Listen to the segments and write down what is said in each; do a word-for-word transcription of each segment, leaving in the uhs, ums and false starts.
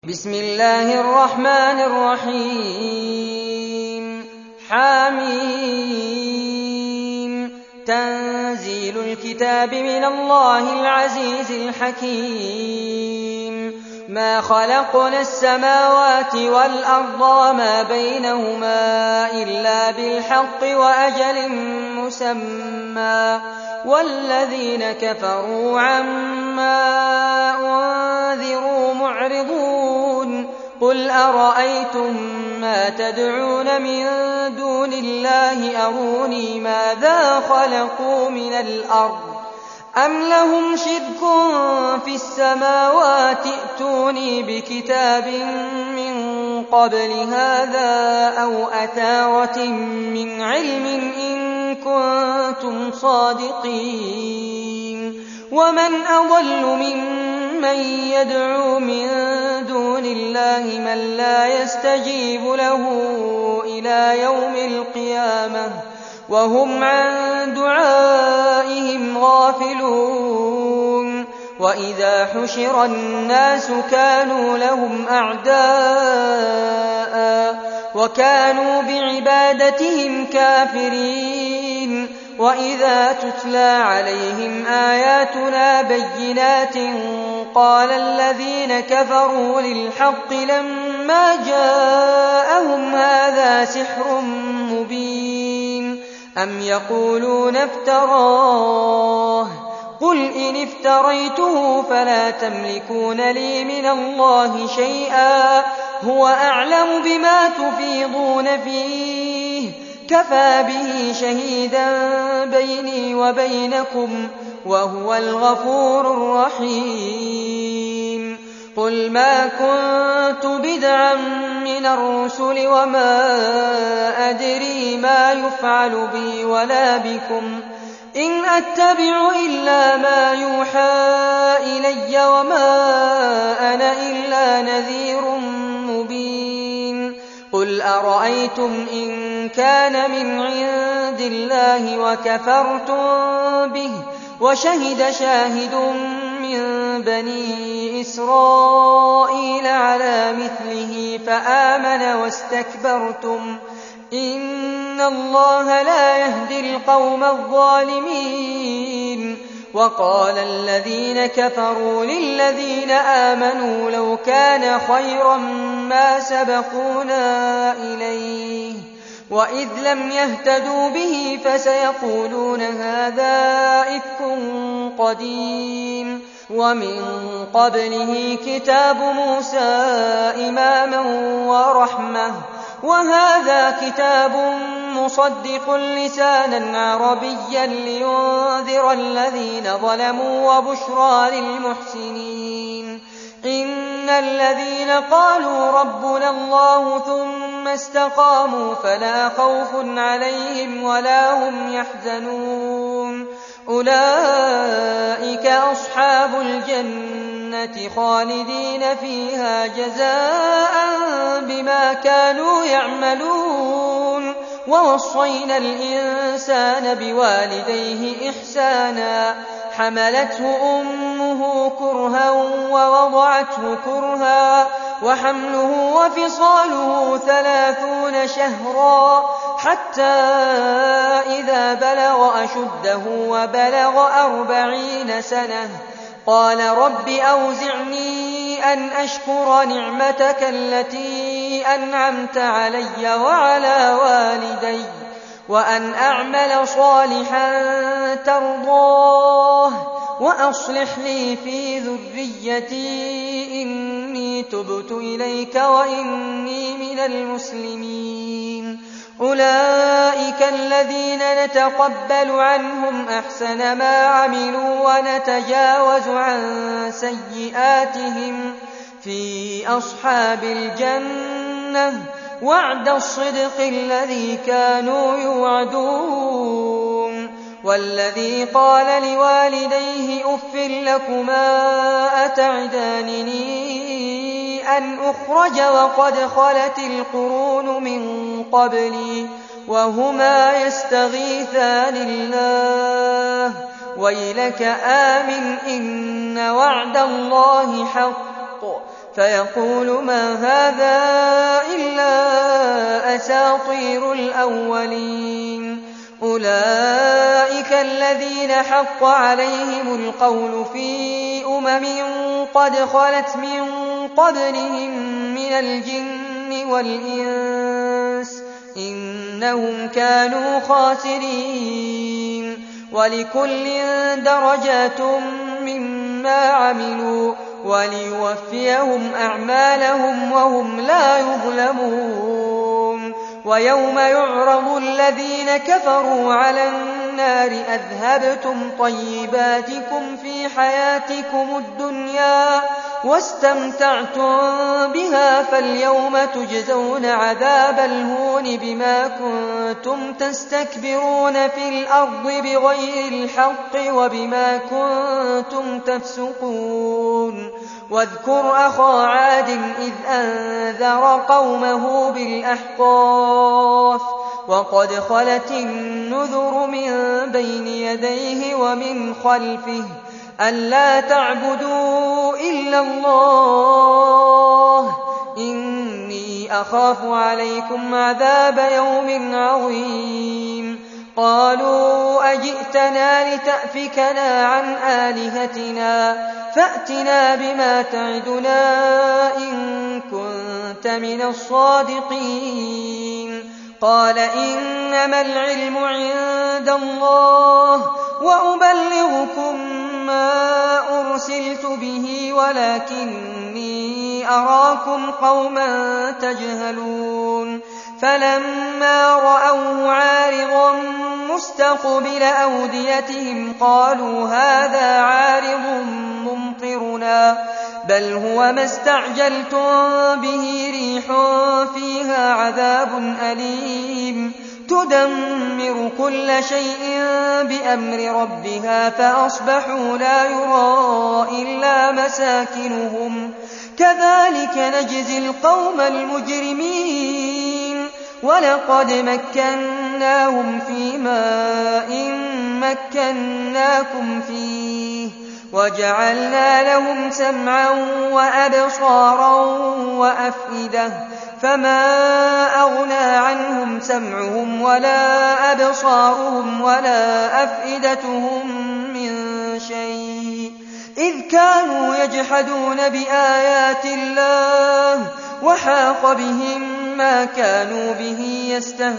بسم الله الرحمن الرحيم حم تنزيل الكتاب من الله العزيز الحكيم ما خلقنا السماوات والأرض وما بينهما إلا بالحق وأجل مسمى والذين كفروا عما أنذروا معرضون قل أرأيتم ما تدعون من دون الله أروني ماذا خلقوا من الأرض أم لهم شرك في السماوات ائتوني بكتاب من قبل هذا أو أثارة من علم إن كنتم صادقين ومن أضل ممن يدعو من دون الله من لا يستجيب له إلى يوم القيامة وهم عن دعائهم غافلون وإذا حشر الناس كانوا لهم أعداء وكانوا بعبادتهم كافرين وإذا تتلى عليهم آياتنا بينات قال الذين كفروا للحق لما جاءهم هذا سحر مبين أم يقولون افتراه قل إن افتريته فلا تملكون لي من الله شيئا هو أعلم بما تفيضون فيه كفى به شهيدا بيني وبينكم وهو الغفور الرحيم قل ما كنت بدعا من الرسل وما أدري ما يفعل بي ولا بكم إن أتبع إلا ما يوحى إلي وما أنا إلا نذير مبين قل أرأيتم إن كان من عند الله وكفرتم به وشهد شاهد من بني إسرائيل على مثله فآمن واستكبرتم إن الله لا يهدي القوم الظالمين وقال الذين كفروا للذين آمنوا لو كان خيرا ما سبقونا إليه وإذ لم يهتدوا به فسيقولون هذا إفك قديم ومن قبله كتاب موسى إماما ورحمة وهذا كتاب مصدق لسانا عربيا لينذر الذين ظلموا وبشرى للمحسنين إن الذين قالوا ربنا الله ثم استقاموا فلا خوف عليهم ولا هم يحزنون أولئك أصحاب الجنة خالدين فيها جزاء بما كانوا يعملون ووصينا الإنسان بوالديه إحسانا حملته أمه كرها ووضعته كرها وحمله وفصاله ثلاثون شهرا حتى إذا بلغ أشده وبلغ أربعين سنة قال رب أوزعني أن أشكر نعمتك التي أنعمت علي وعلى والدي وأن أعمل صالحا ترضاه وأصلح لي في ذريتي إني تبت إليك وإني من المسلمين أولئك الذين نتقبل عنهم أحسن ما عملوا ونتجاوز عن سيئاتهم في أصحاب الجنة وعد الصدق الذي كانوا يوعدون والذي قال لوالديه أف لكما أتعدانني أن أخرج وقد خلت القرون من قبلي وهما يستغيثان الله ويلك آمن إن وعد الله حق فيقول ما هذا إلا أساطير الأولين. أولئك الذين حق عليهم القول في أمم قد خلت من قبلهم من الجن والإنس إنهم كانوا خاسرين. ولكل درجات مما عملوا وليوفيهم أعمالهم وهم لا يظلمون. ويوم يعرض الذين كفروا على النار أذهبتم طيباتكم في حياتكم الدنيا واستمتعتم بها فاليوم تجزون عذاب الهون بما كنتم تستكبرون في الأرض بغير الحق وبما كنتم تفسقون. واذكر أخا عاد إذ أنذر قومه بالأحقاف وقد خلت النذر من بين يديه ومن خلفه ألا تعبدوا إلا الله إني أخاف عليكم عذاب يوم عظيم. قالوا أجئتنا لتأفكنا عن آلهتنا فأتنا بما تعدنا إن كنت من الصادقين. قال إنما العلم عند الله وأبلغكم ما أرسلت به ولكني أراكم قوما تجهلون. فلما رأوه عارضا مستقبل أوديتهم قالوا هذا عارض ممطرنا بل هو ما استعجلتم به ريح فيها عذاب أليم تدمر كل شيء بأمر ربها فأصبحوا لا يرى إلا مساكنهم كذلك نجزي القوم المجرمين. ولقد مكناهم في ماء مكناكم فيه وجعلنا لهم سمعا وأبصارا وأفئدة فما أغنى عنهم سمعهم ولا أبصارهم ولا أفئدتهم من شيء إذ كانوا يجحدون بآيات الله وحاق بهم ما كانوا به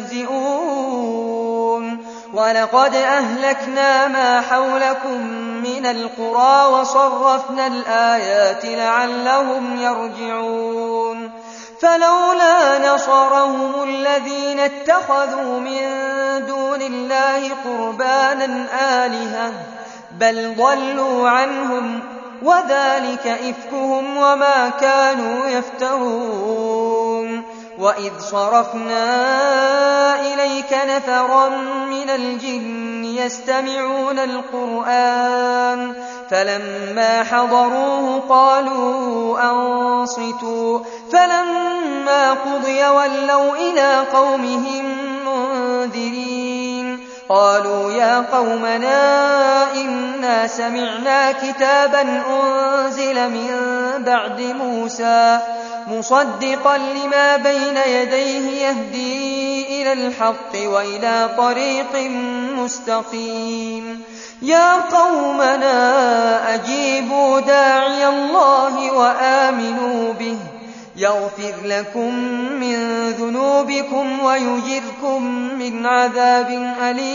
يستهزئون. ولقد أهلكنا ما حولكم من القرى وصرفنا الآيات لعلهم يرجعون. فلولا نصرهم الذين اتخذوا من دون الله قربانا آلهة بل ضلوا عنهم وذلك إفكهم وما كانوا يفترون. وإذ صرفنا إليك نفرا من الجن يستمعون القرآن فلما حضروه قالوا أنصتوا فلما قضي ولوا إلى قومهم منذرين. قالوا يا قومنا إنا سمعنا كتابا أنزل من بعد موسى مصدقا لما بين يديه يهدي إلى الحق وإلى طريق مستقيم. يا قومنا أجيبوا داعي الله وآمنوا به يغفر لكم من ذنوبكم ويجركم من عذاب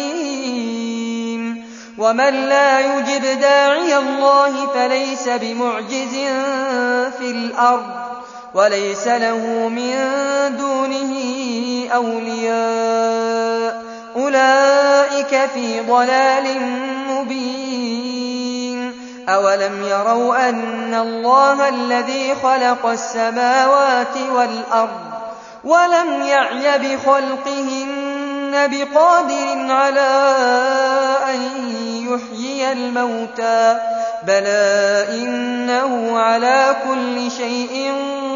أليم. ومن لا يجب داعي الله فليس بمعجز في الأرض وليس له من دونه أولياء أولئك في ضلال مبين. أولم يروا أن الله الذي خلق السماوات والأرض ولم يعي بخلقهن بقادر على أن يحيي الموتى بلى إنه على كل شيء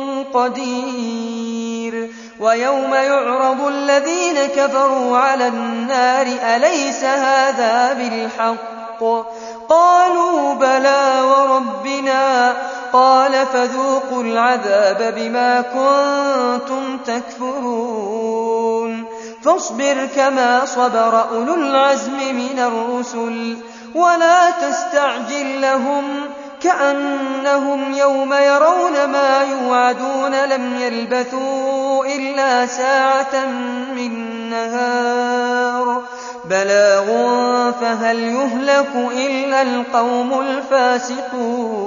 قدير. ويوم يعرض الذين كفروا على النار أليس هذا بالحق قالوا بلى وربنا قال فذوقوا العذاب بما كنتم تكفرون فاصبر كما صبر أولو العزم من الرسل ولا تستعجل لهم كأنهم يوم يرون ما يوعدون لم يلبثوا إلا ساعة من نهار بلاغ فهل يهلك إلا القوم الفاسقون